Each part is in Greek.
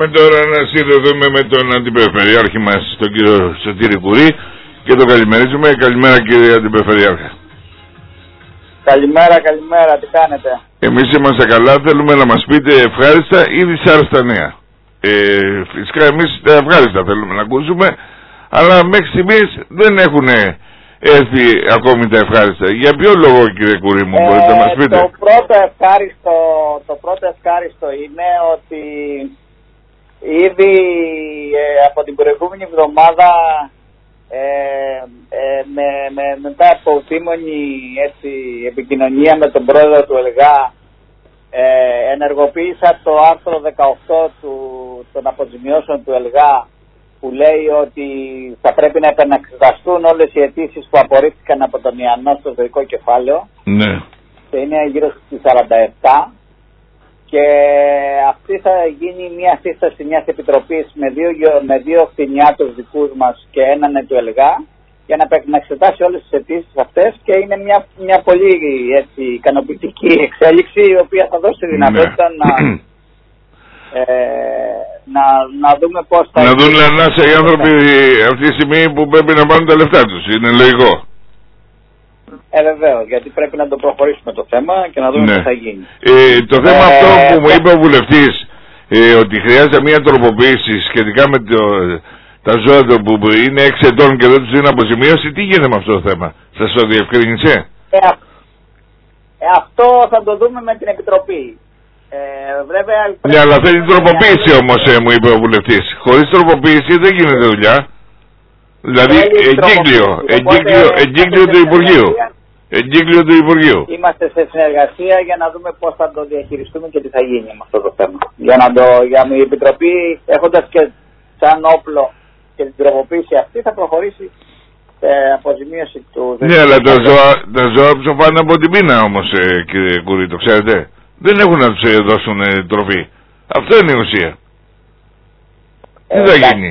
πάμε τώρα να συνδεθούμε με τον Αντιπεριφερειάρχη μας, τον κύριο Σωτήρη Κουρί, και τον καλημερίζουμε. Καλημέρα κύριε Αντιπεριφερειάρχα. Καλημέρα, τι κάνετε? Εμείς είμαστε καλά, θέλουμε να μας πείτε ευχάριστα ή δυσάρεστα νέα. Φυσικά εμείς τα ευχάριστα θέλουμε να ακούσουμε, αλλά μέχρι στιγμής δεν έχουν έρθει ακόμη τα ευχάριστα. Για ποιο λόγο κύριε Κουρί μου, μπορείτε να μας πείτε? Το πρώτο ευχάριστο είναι ότι ήδη από την προηγούμενη εβδομάδα μετά από ουδήμονη επικοινωνία με τον πρόεδρο του ΕΛΓΑ ενεργοποίησα το άρθρο 18 των αποζημιώσεων του ΕΛΓΑ, που λέει ότι θα πρέπει να επαναξεταστούν όλες οι αιτήσεις που απορρίφθηκαν από τον Ιαννό στο ζωικό κεφάλαιο. Ναι. Και είναι γύρω στις 47. Και αυτή θα γίνει μια σύσταση μιας επιτροπής με δύο κτηνιάτρους δικούς μας και έναν του ΕΛΓΑ, για να εξετάσει όλες τις αιτήσεις αυτές, και είναι μια πολύ ικανοποιητική εξέλιξη, η οποία θα δώσει τη δυνατότητα να δούμε πώς θα... Να δουν ανάσα οι άνθρωποι αυτή τη στιγμή που πρέπει να πάρουν τα λεφτά τους, είναι λογικό. Βεβαίως, γιατί πρέπει να το προχωρήσουμε το θέμα και να δούμε τι θα γίνει. Το θέμα αυτό που μου είπε ο βουλευτής, ότι χρειάζεται μια τροποποίηση σχετικά με τα ζώα που είναι 6 ετών και δεν τους δίνουν αποζημίωση, τι γίνεται με αυτό το θέμα? Σας το διευκρίνησε? Αυτό θα το δούμε με την Επιτροπή. Βέβαια, ναι, αλλά θέλει τροποποίηση όμως, μου είπε ο βουλευτής. Χωρίς τροποποίηση δεν γίνεται δουλειά. Δηλαδή εγκύκλιο του Υπουργείου. Εγκύκλιο του Υπουργείου. Είμαστε σε συνεργασία για να δούμε πώς θα το διαχειριστούμε και τι θα γίνει με αυτό το θέμα. Για η Επιτροπή, έχοντας και σαν όπλο και την τροποποίηση αυτή, θα προχωρήσει σε αποζημίωση του... Ναι, αλλά τα ζώα ψοφάνε από την πείνα όμως, κύριε Κουρί, το ξέρετε. Δεν έχουν να τους δώσουν τροφή. Αυτό είναι η ουσία. Τι θα γίνει?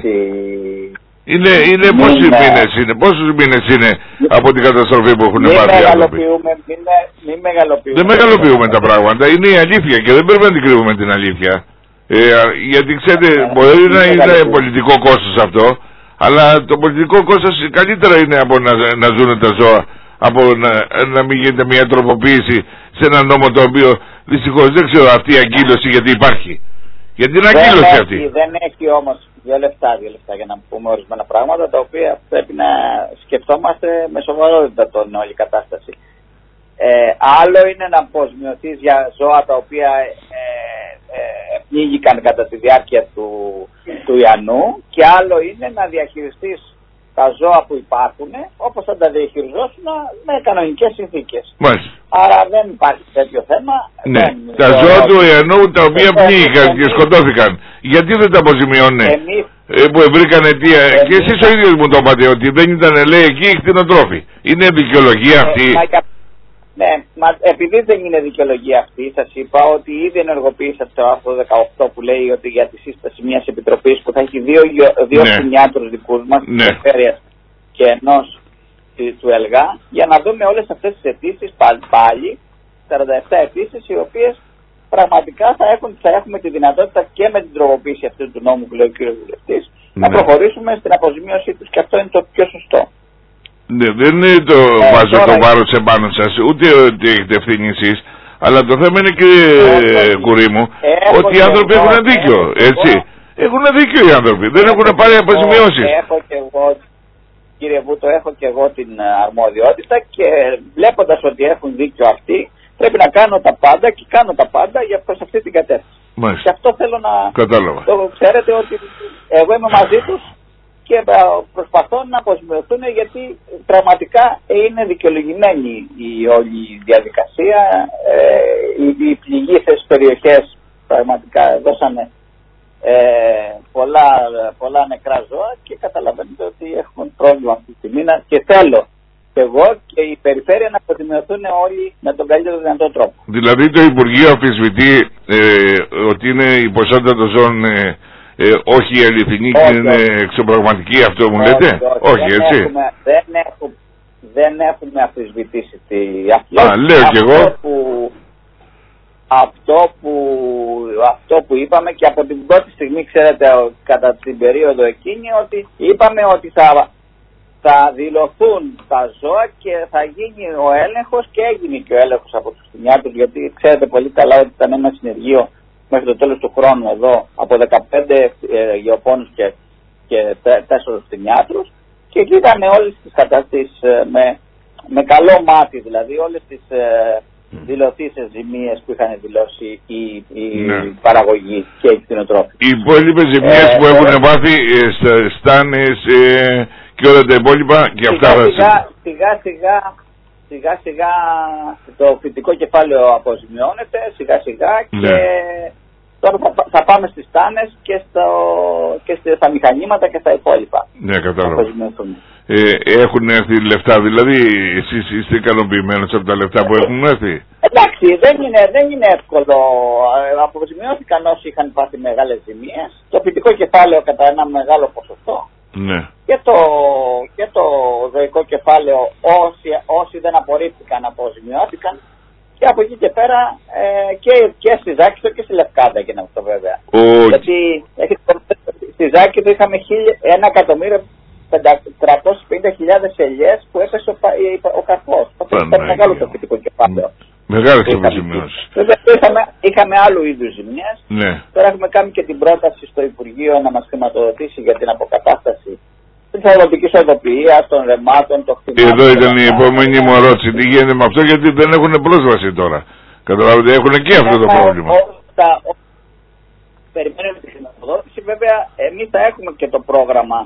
Είναι πόσους μήνες είναι από την καταστροφή που έχουν πάρει οι άνθρωποι? Μην μεγαλοποιούμε. Δεν μεγαλοποιούμε τα πράγματα, είναι η αλήθεια και δεν πρέπει να την κρύβουμε την αλήθεια. Γιατί ξέρετε, μπορεί να είναι πολιτικό κόστος αυτό, αλλά το πολιτικό κόστος καλύτερα είναι από να ζουν τα ζώα, από να μην γίνεται μια τροποποίηση σε ένα νόμο το οποίο δυστυχώς δεν ξέρω αυτή η αγκύλωση γιατί υπάρχει. Γιατί είναι αγκύλωση αυτή. Δεν έχει όμως δύο λεπτά για να πούμε ορισμένα πράγματα, τα οποία πρέπει να σκεφτόμαστε με σοβαρότητα την όλη κατάσταση. Άλλο είναι να αποσμιωθείς για ζώα τα οποία πνίγηκαν κατά τη διάρκεια του Ιαννού, και άλλο είναι να διαχειριστείς τα ζώα που υπάρχουν όπως θα τα διαχειριζόσουν με κανονικές συνθήκες. Μάλιστα. Άρα δεν υπάρχει τέτοιο θέμα. Ναι. Τα ζώα του Ιαννού τα οποία πνίγηκαν και σκοτώθηκαν, γιατί δεν τα αποζημιώνουν? Που βρήκαν αιτία. Και εσείς ο ίδιος μου το είπατε ότι δεν ήταν, λέει, εκεί οι κτηνοτρόφοι. Είναι δικαιολογία αυτή? Ναι, επειδή δεν είναι δικαιολογία αυτή, σας είπα ότι ήδη ενεργοποίησα το άρθρο 18 που λέει ότι για τη σύσταση μιας επιτροπής που θα έχει δύο κτηνιάτρους δικούς μας, της Περιφέρειας και ενός του ΕΛΓΑ, για να δούμε όλες αυτές τις αιτήσεις πάλι, 47 αιτήσεις, οι οποίες πραγματικά θα έχουμε τη δυνατότητα και με την τροποποίηση αυτού του νόμου που λέει ο κ. Βουλευτής να προχωρήσουμε στην αποζημίωσή τους, και αυτό είναι το πιο σωστό. Ναι, δεν είναι το βάζω το βάρος επάνω σας, ούτε ότι έχετε ευθύνη εσείς, αλλά το θέμα είναι, κύριε Κουρί μου, ότι οι άνθρωποι έχουν δίκιο, έτσι. Έχουν δίκιο οι άνθρωποι, δεν έχουν πάρει αποζημιώσεις. Κύριε Βούτο, έχω και εγώ την αρμοδιότητα, και βλέποντας ότι έχουν δίκιο αυτοί, πρέπει να κάνω τα πάντα, και κάνω τα πάντα για προς αυτή την κατεύθυνση. Μάλιστα. Και αυτό θέλω να... Κατάλαβα. Ξέρετε ότι εγώ είμαι μαζί τους και προσπαθώ να αποσμιωθούν, γιατί πραγματικά είναι δικαιολογημένη η όλη διαδικασία. Οι πληγήσεις περιοχές πραγματικά δώσανε πολλά νεκρά ζώα, και καταλαβαίνετε ότι έχουν πρόβλημα αυτή τη στιγμή, και θέλω και εγώ και η περιφέρεια να αποζημιωθούν όλοι με τον καλύτερο δυνατό τρόπο. Δηλαδή το Υπουργείο αμφισβητεί ότι είναι η ποσότητα των ζώων όχι η αληθινή και είναι εξωπραγματική, αυτό μου λέτε? Όχι, έτσι. Δεν έχουμε αμφισβητήσει λέω κι εγώ. αυτό που είπαμε και από την πρώτη στιγμή, ξέρετε, κατά την περίοδο εκείνη, ότι είπαμε ότι θα δηλωθούν τα ζώα και θα γίνει ο έλεγχος, και έγινε και ο έλεγχος από τους κτηνιάτρους, γιατί ξέρετε πολύ καλά ότι ήταν ένα συνεργείο μέχρι το τέλος του χρόνου εδώ από 15 γεωπόνους και 4 κτηνιάτρους, και εκεί ήταν όλες τις καταστήσεις με καλό μάτι, δηλαδή όλες τις δηλωθήσεις ζημίες που είχαν δηλώσει οι παραγωγοί και οι κτηνοτρόφοι. Οι υπόλοιπες ζημίες που έχουν μάθει στάνες και όλα τα υπόλοιπα και αυτά σιγά σιγά το φυτικό κεφάλαιο αποζημιώνεται σιγά σιγά και τώρα θα πάμε στις στάνες και στα μηχανήματα και στα υπόλοιπα. Ναι, κατάλαβα. Έχουν έρθει λεφτά, δηλαδή εσείς είστε ικανοποιημένος από τα λεφτά που έχουν έρθει? Εντάξει, δεν είναι εύκολο. Αποζημιώθηκαν όσοι είχαν πάθει μεγάλες ζημίες, το φυτικό κεφάλαιο κατά ένα μεγάλο ποσοστό. Ναι. Και το ζωικό κεφάλαιο όσοι δεν απορρίφθηκαν αποζημιώθηκαν, και από εκεί και πέρα και στη Ζάκηθο και στη Λευκάδα έγιναν αυτό βέβαια. Γιατί στη Ζάκηθο είχαμε 1.350.000 ελιές που έπεσε ο καρπός. Ήταν μεγάλο το φυτικό κεφάλαιο. Μεγάλες αποζημιώσεις. Είχαμε άλλου είδους ζημιές. Ναι. Τώρα έχουμε κάνει και την πρόταση στο Υπουργείο να μας χρηματοδοτήσει για την αποκατάσταση της αγροτικής οδοποιίας, των ρεμάτων, των κτηνάτων. Εδώ ήταν η επόμενη μου ερώτηση. Τι γίνεται με αυτό, γιατί δεν έχουν πρόσβαση τώρα? Καταλάβετε, έχουν και αυτό το πρόβλημα. Περιμένουμε τη χρηματοδότηση. Βέβαια, εμείς θα έχουμε και το πρόγραμμα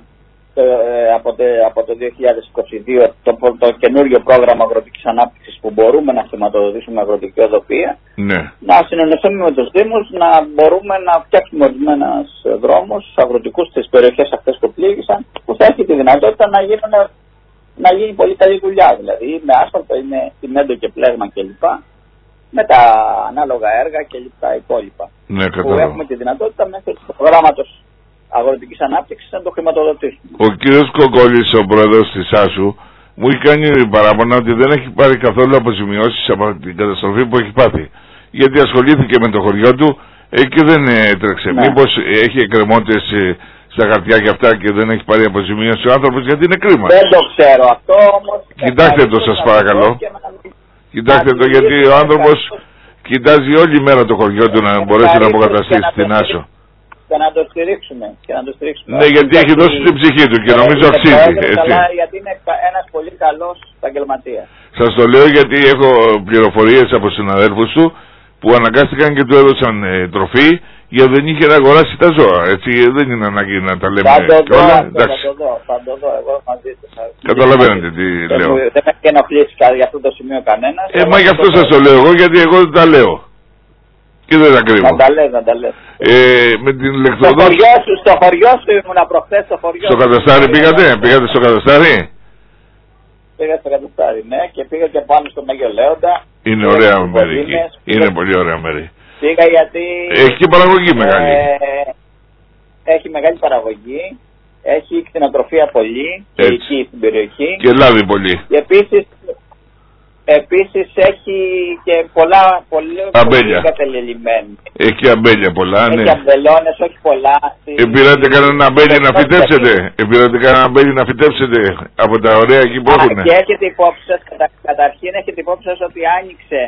από το 2022, το καινούριο πρόγραμμα αγροτικής ανάπτυξης, που μπορούμε να χρηματοδοτήσουμε αγροτική οδοποιία. Ναι. Να συνεννοηθούμε με τους Δήμους, να μπορούμε να φτιάξουμε ορισμένους δρόμους αγροτικούς στις περιοχές αυτές που πλήγησαν, που θα έχει τη δυνατότητα να γίνει πολύ καλή δουλειά. Δηλαδή με άσφαλτο, με τσιμέντο και πλέγμα κλπ. Με τα ανάλογα έργα και τα υπόλοιπα. Ναι, που έχουμε τη δυνατότητα μέσω του προγράμματος αγροτικής ανάπτυξης να το χρηματοδοτήσουμε. Ο κύριος Κοκκόλης, ο πρόεδρος της ΆΣΟΥ, μου έχει κάνει παράπονα ότι δεν έχει πάρει καθόλου αποζημιώσεις από την καταστροφή που έχει πάθει. Γιατί ασχολήθηκε με το χωριό του και δεν έτρεξε. Ναι. Μήπως έχει εκκρεμότητες στα χαρτιά και αυτά και δεν έχει πάρει αποζημίωση ο άνθρωπος, γιατί είναι κρίμα. Δεν το ξέρω αυτό όμως. Κοιτάξτε το, σας παρακαλώ. Κοιτάξτε το, γιατί ο άνθρωπος κοιτάζει όλη μέρα το χωριό του να μπορέσει να αποκαταστήσει την άσο. Και να το στηρίξουμε. Ναι, γιατί έχει δώσει την ψυχή του και νομίζω αξίζει. Γιατί είναι ένας πολύ καλός επαγγελματίας. Σας το λέω γιατί έχω πληροφορίες από συναδέλφους του που αναγκάστηκαν και του έδωσαν τροφή γιατί δεν είχε να αγοράσει τα ζώα. Έτσι δεν είναι ανάγκη να τα λέμε κιόλα. Θα το δω, εγώ μαζί σας. Καταλαβαίνετε τι λέω. Δεν με έχει ενοχλήσει για αυτό το σημείο κανένας. Μα γι' αυτό σας το λέω εγώ, γιατί εγώ δεν τα λέω. Και δεν τα κρύβω. Να τα λες. Με την ηλεκτροδότηση. Στο χωριό σου ήμουνα προχθές στο χωριό. Στο Κατεστάρι πήγατε στο Κατεστάρι? Πήγα στο Κατεστάρι, ναι, και πήγα και πάνω στο Μέγιο Λέοντα. Είναι ωραία μέρη εκεί. Είναι πολύ ωραία μέρη. Πήγα γιατί... Έχει και παραγωγή μεγάλη. Έχει μεγάλη παραγωγή. Έχει κτηνοτροφία πολύ και εκεί στην περιοχή. Και λάδι πολύ. Και επίσης έχει και πολύ εγκατελελειμμένη. Έχει αμπέλια πολλά, ναι. Έχει αμπελώνες, όχι πολλά. Πήρατε κανένα αμπέλι να φυτέψετε? Από τα ωραία εκεί που έχουν. Και έχετε υπόψη σας, καταρχήν έχετε υπόψη σας ότι άνοιξε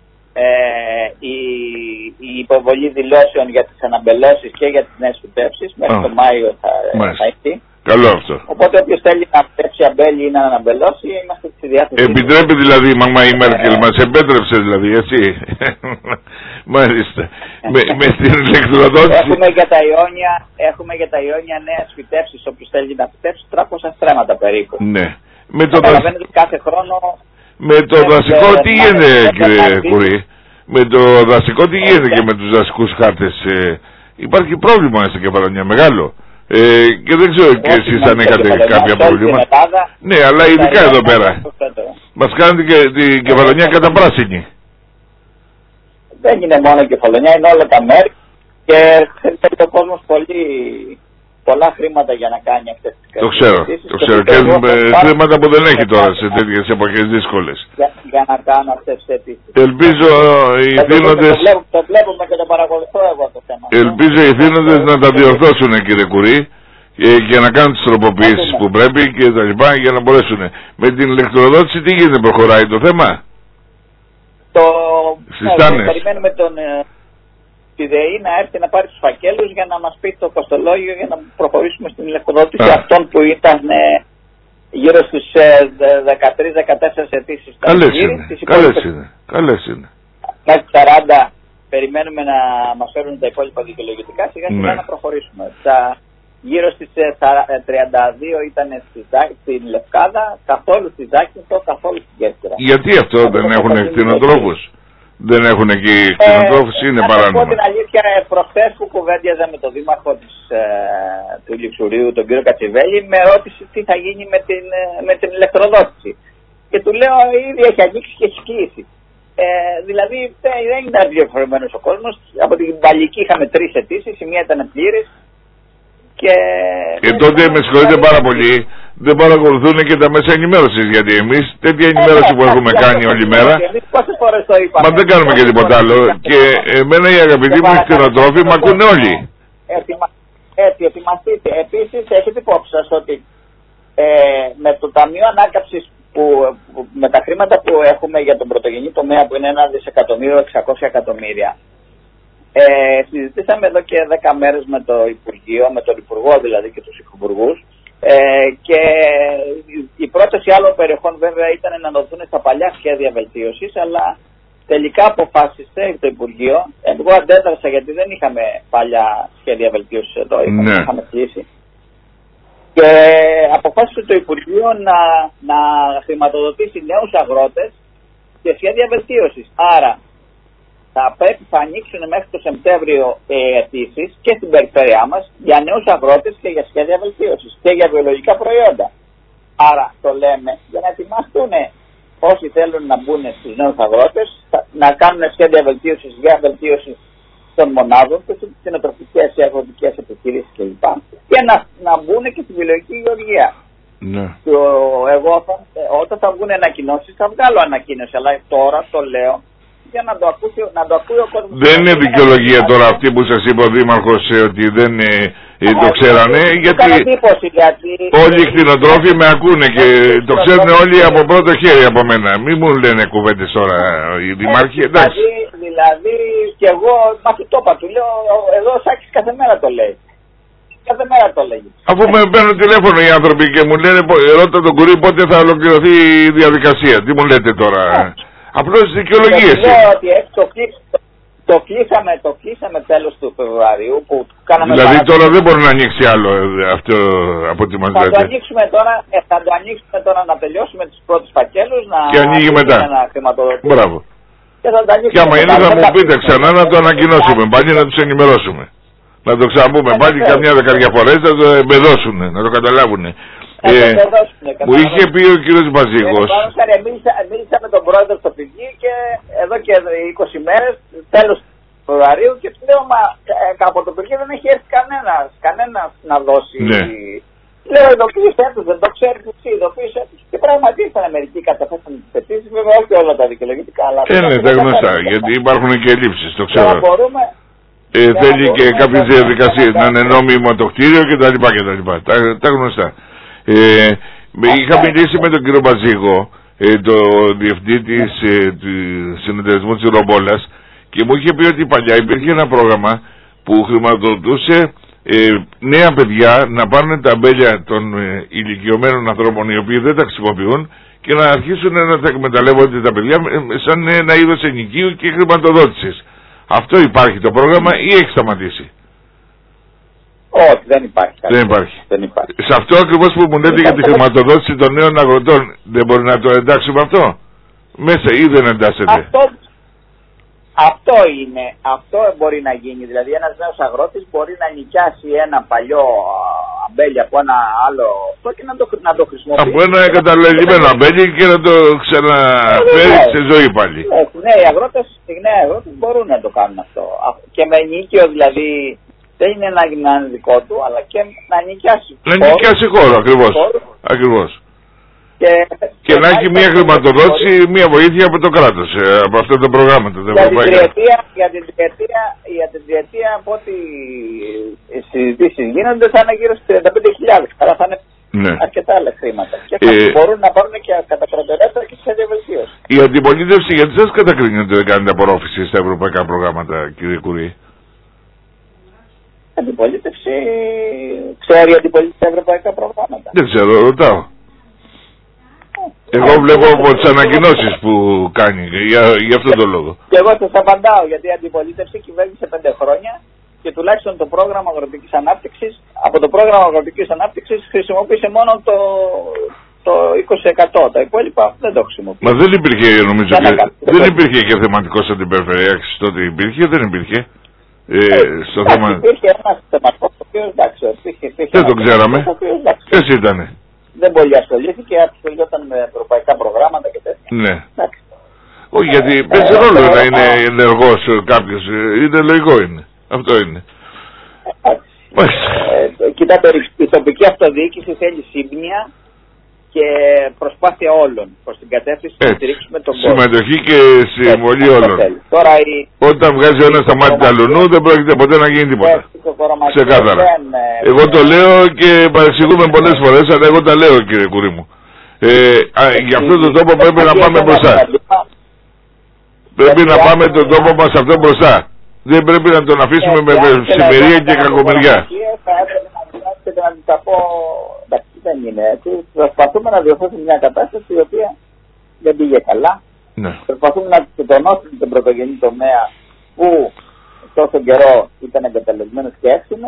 η υποβολή δηλώσεων για τις αναμπελώσεις και για τις νέες φυτέψεις. Μέχρι το Μάιο θα έχει. Καλό αυτό. Οπότε όποιος θέλει να φτιάξει αμπέλι ή να αναμπελώσει, είμαστε στη διάθεση. Επιτρέπει δηλαδή η μαμά η Μέρκελ, μας επέτρεψε δηλαδή, έτσι. Μάλιστα. Με την ηλεκτροδότηση. Έχουμε για τα Ιόνια νέες φυτέψεις, όποιος θέλει να φυτέψει 300 στρέμματα περίπου. Ναι. Καταλαβαίνετε κάθε χρόνο. Με το δασικό τι γίνεται, κύριε Κουρί? Με το δασικό τι γίνεται και με τους δασικούς χάρτες? Υπάρχει πρόβλημα στην Κεφαλονιά μεγάλο. Και δεν ξέρω και εσείς αν είχατε κάποια προβλήματα. Ναι, αλλά ειδικά εδώ πέρα. Μας κάνετε και την Κεφαλονιά καταπράσινη. Δεν είναι μόνο η Κεφαλονιά, είναι όλα τα μέρη. Και θέλει ο κόσμος πολλά χρήματα για να κάνει αυτές τις καταστάσεις. Το ξέρω. Και χρήματα που δεν έχει τώρα σε τέτοιες εποχές δύσκολες. για να κάνω αυτές τις αιτήσεις. Ελπίζω οι θύνοντες... Το βλέπουμε και το παρακολουθώ εγώ το θέμα. Ελπίζω οι θύνοντες να τα διορθώσουν, κύριε Κουρί, και να κάνουν τις τροποποιήσεις που πρέπει και τα λοιπά, για να μπορέσουν. Με την ηλεκτροδότηση τι γίνεται, προχωράει το θέμα? Περιμένουμε τον τη ΔΕΗ να έρθει να πάρει τους φακέλους για να μας πει το κοστολόγιο για να προχωρήσουμε στην ηλεκτροδότηση αυτών που ήταν γύρω στις 13-14 αιτήσεις. Καλές είναι. Κάτι 40 περιμένουμε να μας φέρουν τα υπόλοιπα δικαιολογητικά, σιγά σιγά να προχωρήσουμε. Γύρω στις 32 ήταν στην Λευκάδα, καθόλου στη Ζάκυνθο, καθόλου στην Κέρκυρα. Γιατί αυτό δεν έχουν κτηνοτρόφους? Δεν έχουν εκεί κτηνοτρόφους, είναι παράνομα? Να πω την αλήθεια, προχθές που κουβέντιαζα με τον δήμαρχο του Λιξουρίου, τον κύριο Κατσιβέλη, με ρώτησε τι θα γίνει με την ηλεκτροδότηση. Και του λέω ήδη έχει ανοίξει και έχει κλείσει. Δηλαδή δεν ήταν διαφορεμένος ο κόσμος. Από την Βαλική είχαμε 3 αιτήσεις, η μία ήταν πλήρης. Και τότε με συγχωρείτε πάρα πολύ, δεν παρακολουθούν και τα μέσα ενημέρωσης, γιατί εμείς τέτοια ενημέρωση που έχουμε κάνει όλη μέρα, μα δεν κάνουμε και τίποτα άλλο. Και εμένα οι αγαπητοί μου κτηνοτρόφοι μ' ακούνε όλοι. Έτσι, ετοιμαστείτε. Επίσης έχετε υπόψη σας ότι με το Ταμείο Ανάκαμψης, με τα χρήματα που έχουμε για τον πρωτογενή τομέα, που είναι 1.600.000.000, συζητήσαμε εδώ και 10 μέρες με το Υπουργείο, με τον Υπουργό δηλαδή και τους Υπουργούς, και η πρόταση άλλων περιοχών βέβαια ήταν να δοθούν στα παλιά σχέδια βελτίωσης, αλλά τελικά αποφάσισε το Υπουργείο, εγώ αντέδρασα γιατί δεν είχαμε παλιά σχέδια βελτίωσης εδώ, είχαμε κλείσει, και αποφάσισε το Υπουργείο να χρηματοδοτήσει νέους αγρότες και σχέδια βελτίωσης. Άρα θα ανοίξουν μέχρι το Σεπτέμβριο αιτήσεις και στην περιφέρειά μας για νέους αγρότες και για σχέδια βελτίωσης και για βιολογικά προϊόντα. Άρα το λέμε για να ετοιμαστούν όσοι θέλουν να μπουν στους νέους αγρότες, να κάνουν σχέδια βελτίωσης για βελτίωση των μονάδων και στις κτηνοτροφικές ή αγροτικές επιχειρήσεις κλπ. Και να μπουν και στη βιολογική γεωργία. Ναι. Εγώ όταν θα βγουν ανακοινώσεις θα βγάλω ανακοίνωση, αλλά τώρα το λέω για να το ακούει ο κόσμος. Δεν είναι δικαιολογία τώρα αυτή που σας είπε ο Δήμαρχος ότι δεν το ξέρανε, γιατί όλοι οι κτηνοτρόφοι με ακούνε και το ξέρουν όλοι από πρώτο χέρι από μένα. Μην μου λένε κουβέντες τώρα οι δημάρχοι, εντάξει. Δηλαδή και εγώ μαθητό του λέω, εδώ ο Σάκης κάθε μέρα το λέει. Κάθε μέρα το λέγει. Αφού με παίρνουν τηλέφωνο οι άνθρωποι και μου λένε, ρώτα τον Κουρί πότε θα ολοκληρωθεί η διαδικασία. Τι μου λέτε τώρα? Απλώς δικαιολογίες. Λέω ότι το κλείσαμε τέλος του Φεβρουαρίου που κάναμε. Δηλαδή τώρα δεν μπορεί να ανοίξει άλλο αυτό από ό,τι μας λέτε. Θα το ανοίξουμε τώρα να τελειώσουμε τους πρώτους φακέλους, και ανοίγει μετά. Να χρηματοδοτήσουμε. Μπράβο. Και άμα είναι θα μου πείτε ξανά να το ανακοινώσουμε πάλι, να τους ενημερώσουμε. Να το ξαναπούμε πάλι καμιά δεκαριά φορές, να το εμπεδώσουν, να το καταλάβουν. Μου είχε πει ο κύριος Μπαζίγος. Μίλησα με τον πρόεδρο στο πηγή και εδώ και 20 μέρες, τέλος του Φεβρουαρίου, και του λέω, μα από το πηγή δεν έχει έρθει κανένας να δώσει. Ναι. Λέω, ειδοποίησέ τους, δεν το ξέρεις εσύ, ειδοποίησέ τους. Και πράγματι ήρθαν μερικοί, καταθέσαν τις αιτήσεις, βέβαια όχι όλα τα δικαιολογητικά. Ναι, τα γνωστά, γιατί υπάρχουν και ελλείψεις, το ξέρω. Θέλει και κάποιες διαδικασίες, να είναι νόμιμο το κτίριο κτλ. Τα γνωστά. Είχα μιλήσει με τον κύριο Μπαζίγο, το διευθυντή του συνεταιρισμού της Ρομπόλας, και μου είχε πει ότι παλιά υπήρχε ένα πρόγραμμα που χρηματοδοτούσε νέα παιδιά να πάρουν τα αμπέλια των ηλικιωμένων ανθρώπων οι οποίοι δεν τα χρησιμοποιούν και να αρχίσουν να τα εκμεταλλεύονται τα παιδιά σαν ένα είδος ενοικίου και χρηματοδότησης. Αυτό υπάρχει το πρόγραμμα ή έχει σταματήσει? Όχι, δεν υπάρχει. Δεν υπάρχει. Σε αυτό ακριβώς που μου λέτε για τη χρηματοδότηση των νέων αγροτών, δεν μπορεί να το εντάξουμε αυτό μέσα ή δεν εντάσσεται? Αυτό μπορεί να γίνει. Δηλαδή ένας νέος αγρότης μπορεί να νοικιάσει ένα παλιό αμπέλι από ένα άλλο αυτό και να το χρησιμοποιήσει. Από ένα εγκαταλελειμμένο αμπέλι και να το ξαναφέρει σε ζωή πάλι. Οι νέοι αγρότες μπορούν να το κάνουν αυτό. Και με νίκιο δηλαδή. Δεν είναι να είναι δικό του, αλλά και να νοικιάσει. Να νοικιάσει χώρο, ακριβώς. Και να έχει μια χρηματοδότηση, μια βοήθεια από το κράτος, από αυτά τα προγράμματα. Για την τριετία, από ό,τι οι συζητήσεις γίνονται, θα είναι γύρω στις 35.000. Άρα θα είναι αρκετά άλλα χρήματα. Και μπορούν να πάρουν και κατά προτεραιότητα και σε διαβελτίωση. Η αντιπολίτευση, γιατί σας κατακρίνει ότι δεν κάνετε απορρόφηση στα ευρωπαϊκά προγράμματα, κύριε Κουρί? Αντιπολίτευση, ξέρει η αντιπολίτευση τα ευρωπαϊκά προγράμματα? Δεν ξέρω, ρωτάω. Εγώ βλέπω από τις ανακοινώσεις που κάνει, για αυτόν τον λόγο. Και εγώ σας απαντάω, γιατί η αντιπολίτευση κυβέρνησε 5 χρόνια και τουλάχιστον το πρόγραμμα αγροτικής ανάπτυξης, από το πρόγραμμα αγροτικής ανάπτυξης χρησιμοποίησε μόνο το 20%. Τα υπόλοιπα δεν το χρησιμοποίησε. Μα δεν υπήρχε, νομίζω, δεν υπήρχε και θεματικός αντιπεριφερειάρχης τότε, υπήρχε, δεν υπήρχε. Στο θέμα... Υπήρχε ένας θεματικός, ο οποίος εντάξει, δεν το ξέραμε. Ποιος ήτανε? Δεν πολύ ασχολήθηκε, ασχολιόταν με ευρωπαϊκά προγράμματα και τέτοια. Ναι. Όχι, γιατί παίζει ρόλο να είναι ενεργός κάποιος. Είναι λογικό, είναι. Αυτό είναι. Κοιτάτε, η τοπική αυτοδιοίκηση θέλει σύμπνοια και προσπάθεια όλων προς την κατεύθυνση να στηρίξουμε τον κόσμο. Συμμετοχή και συμβολή όλων. Όταν βγάζει ο ένας τα μάτια του αλλονού, δεν πρόκειται ποτέ να γίνει τίποτα. Ξεκάθαρα. Εγώ το λέω και παρεξηγούμε πολλές φορές, αλλά εγώ τα λέω, κύριε Κουρί μου. Για αυτόν τον τόπο πρέπει να πάμε μπροστά. Πρέπει να πάμε τον τόπο μας αυτό μπροστά. Δεν πρέπει να τον αφήσουμε με ψημερία και κακομεριά. Δεν είναι έτσι. Προσπαθούμε να διορθώσουμε μια κατάσταση η οποία δεν πήγε καλά. Ναι. Προσπαθούμε να τονώσουμε τον πρωτογενή τομέα που τόσο καιρό ήταν εγκαταλελειμμένος και έξινο.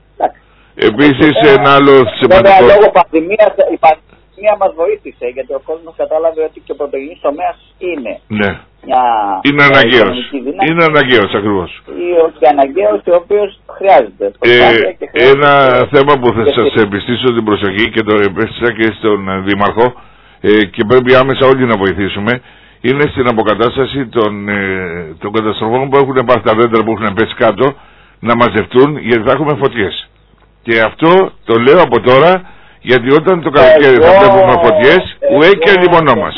Επίσης ένα άλλο σημαντικό... Βέβαια λόγω πανδημίας, η πανδημία μας βοήθησε, γιατί ο κόσμος κατάλαβε ότι και ο πρωτογενής τομέας είναι. Ναι. Είναι αναγκαίος. Είναι αναγκαίος ακριβώς. Και αναγκαίος, ο οποίος χρειάζεται. Ένα θέμα που θα σας επιστήσω την προσοχή και το επέστησα και στον Δήμαρχο και πρέπει άμεσα όλοι να βοηθήσουμε, είναι στην αποκατάσταση των καταστροφών που έχουν πάρει τα δέντρα που έχουν πέσει κάτω, να μαζευτούν, γιατί θα έχουμε φωτιές. Και αυτό το λέω από τώρα, γιατί όταν το καλοκαίρι θα βλέπουμε φωτιές, ουέ και λιμονό μας.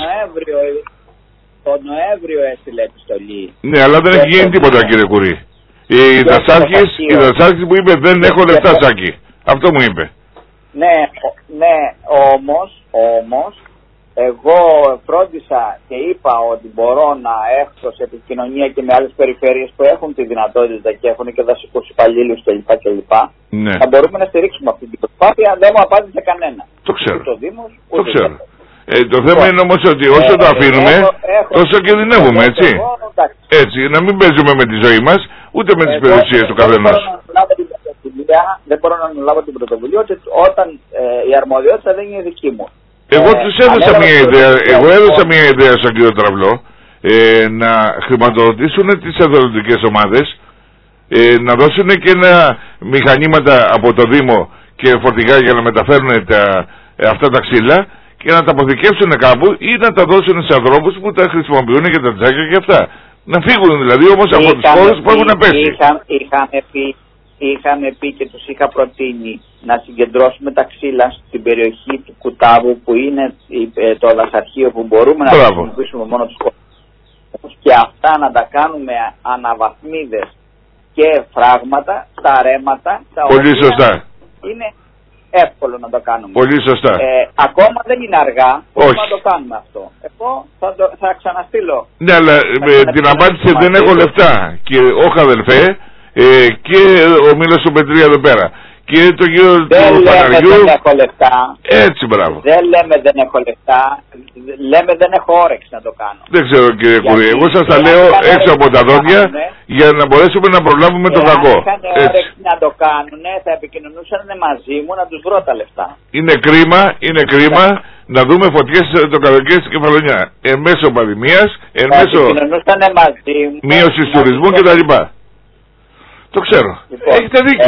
Το Νοέμβριο έστειλε επιστολή. Ναι, αλλά δεν έχει γίνει τίποτα, κύριε Κουρί. Η Δασάκης μου είπε δεν έχω λεφτά, Σάκη. Αυτό μου είπε. Ναι, όμως εγώ φρόντισα και είπα ότι μπορώ να έρθω σε επικοινωνία και με άλλες περιφέρειες που έχουν τη δυνατότητα και έχουν και δασικούς υπαλλήλους κλπ. Ναι. Θα μπορούμε να στηρίξουμε αυτή την προσπάθεια. Δεν μου απάντησε κανένα. Το ξέρω. Το ξέρω. Το θέμα είναι όμως ότι όσο το αφήνουμε, τόσο κινδυνεύουμε, έτσι. Έτσι, να μην παίζουμε με τη ζωή μας, ούτε με τις περιουσίες του καθενός. Δεν μπορώ να αναλάβω την πρωτοβουλία όταν η αρμοδιότητα δεν είναι δική μου. Εγώ τους έδωσα μια ιδέα, έδωσα μια ιδέα στον κύριο Τραυλό, να χρηματοδοτήσουν τις εθελοντικές ομάδες, να δώσουν και μηχανήματα από το Δήμο και φορτηγά για να μεταφέρουν αυτά τα ξύλα και να τα αποθηκεύσουν κάπου ή να τα δώσουν σε ανθρώπους που τα χρησιμοποιούν για τα τζάκια και αυτά. Να φύγουν δηλαδή όμως από τις χώρες που έχουν πέσει. Είχαμε πει και τους είχα προτείνει να συγκεντρώσουμε τα ξύλα στην περιοχή του Κουτάβου που είναι το δασαρχείο που μπορούμε να χρησιμοποιήσουμε μόνο τους κόσμους και αυτά να τα κάνουμε αναβαθμίδες και φράγματα στα ρέματα τα Πολύ οποία σωστά. Είναι εύκολο να το κάνουμε. Πολύ σωστά. Ακόμα δεν είναι αργά. Μπορούμε να το κάνουμε αυτό. Εγώ θα ξαναστείλω. Ναι, αλλά την απάντηση δεν έχω λεφτά. Και όχι αδελφέ, και ο Μήλος του Πετρία εδώ πέρα. Και το γιο του Παναριού. Δεν έχω λεφτά. Έτσι, μπράβο. Δεν λέμε δεν έχω λεφτά. Λέμε δεν έχω όρεξη να το κάνω. Δεν ξέρω, κύριε Κουρί. Εγώ σας τα λέω έξω από τα δόντια για να μπορέσουμε να προλάβουμε το κακό. Αν είχαν όρεξη να το κάνουν, θα επικοινωνούσαν μαζί μου να τους βρω τα λεφτά. Είναι κρίμα να δούμε φωτιές το καλοκαίρι στην Κεφαλονιά. Εν μέσω πανδημίας, εν μέσω μείωσης τουρισμού κτλ. Το ξέρω. Λοιπόν, έχετε δίκιο.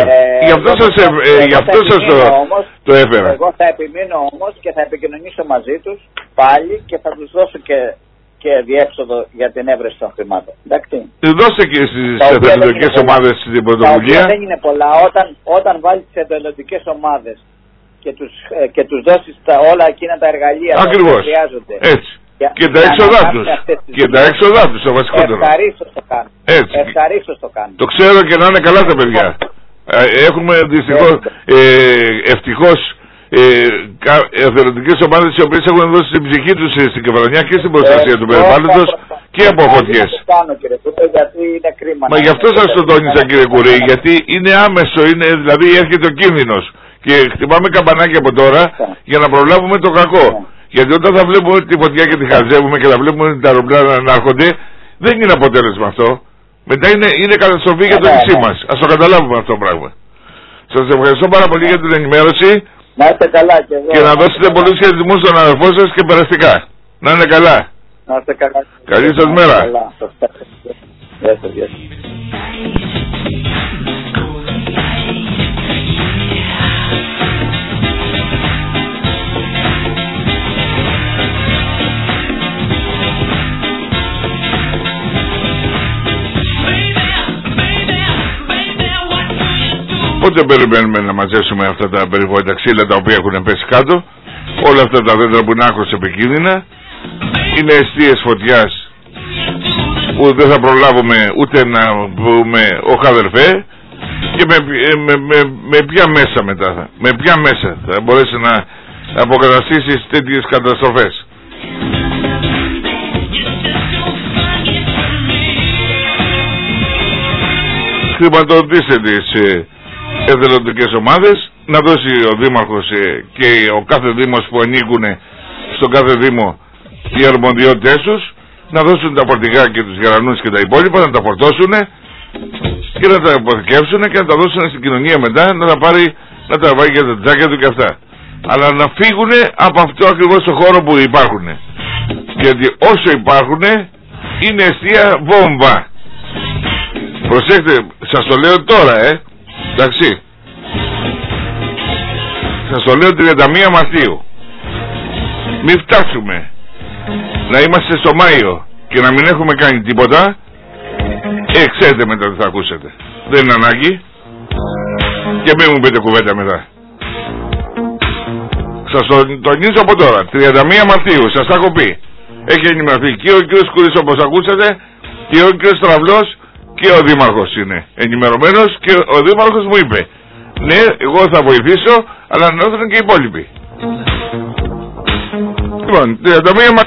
Γι' αυτό σας το έφερα. Εγώ θα επιμείνω όμως και θα επικοινωνήσω μαζί τους πάλι και θα τους δώσω και διέξοδο για την έβρεση των χρημάτων. Εντάξει. Δώστε και στις εθελοντικές ομάδες την πρωτοβουλία. Δεν είναι πολλά. Όταν βάλεις τις εθελοντικές ομάδες και τους δώσεις όλα εκείνα τα εργαλεία που χρειάζονται. Έτσι. Και τα έξοδά τους, το βασικότερο. Ευχαρίστως το κάνουν. Ευχαρίστως το κάνουν. Το ξέρω και να είναι καλά τα παιδιά. Έχουμε δυστυχώς, ευτυχώς, εθελοντικές ομάδες οι οποίες έχουν δώσει την ψυχή τους στην Κεφαλονιά και στην προστασία του περιβάλλοντος και από φωτιές. Μα γι' αυτό σας το τόνισα, κύριε Κουρή, γιατί είναι άμεσο, δηλαδή έρχεται ο κίνδυνος και χτυπάμε καμπανάκι από τώρα για να προλάβουμε το κακό. Γιατί όταν θα βλέπουμε τη φωτιά και τη χαζεύουμε και θα βλέπουμε τα αεροπλάνα να έρχονται, δεν είναι αποτέλεσμα αυτό. Μετά είναι καταστροφή για το νησί μας. Ας το καταλάβουμε αυτό το πράγμα. Σας ευχαριστώ πάρα πολύ για την ενημέρωση. Να είστε καλά και να δώσετε πολλούς χαιρετισμούς στον αδερφό σας και περαστικά. Να είναι καλά. Να είστε καλά. Καλή σας μέρα. Πότε περιμένουμε να μαζέψουμε αυτά τα περιβόητα ξύλα τα οποία έχουν πέσει κάτω, όλα αυτά τα δέντρα που είναι άκρως επικίνδυνα, είναι αιστείες φωτιάς που δεν θα προλάβουμε ούτε να πούμε όχι αδερφέ, και με ποια μέσα μετά, με ποια μέσα θα μπορέσει να αποκαταστήσεις τέτοιες καταστροφές. Χρηματοδοτήστε τις εθελοντικές ομάδες, να δώσει ο Δήμαρχος και ο κάθε Δήμος που ανήκουν στον κάθε Δήμο οι αρμοδιότητες τους, να δώσουν τα φορτηγά και τους γερανούς και τα υπόλοιπα, να τα φορτώσουν και να τα αποθηκεύσουν και να τα δώσουν στην κοινωνία μετά, να τα πάρει, να τα βάλει για τα τζάκια του και αυτά. Αλλά να φύγουν από αυτό ακριβώς το χώρο που υπάρχουν. Γιατί όσο υπάρχουν είναι αιστεία βόμβα. Προσέξτε, σας το λέω τώρα, εντάξει. Σας το λέω 31 Μαρτίου. Μην φτάσουμε να είμαστε στο Μάιο και να μην έχουμε κάνει τίποτα. Ξέρετε μετά τι θα ακούσετε. Δεν είναι ανάγκη. Και μην μου πείτε κουβέντα μετά. Σας το τονίζω από τώρα. 31 Μαρτίου, σας τα έχω πει. Έχει ενημερωθεί και ο κ. Κουρής όπως ακούσατε, και ο κ. Στραβλός, και ο Δήμαρχος είναι ενημερωμένος, και ο Δήμαρχος μου είπε ναι, εγώ θα βοηθήσω, αλλά να έρθουν και οι υπόλοιποι. Λοιπόν, 31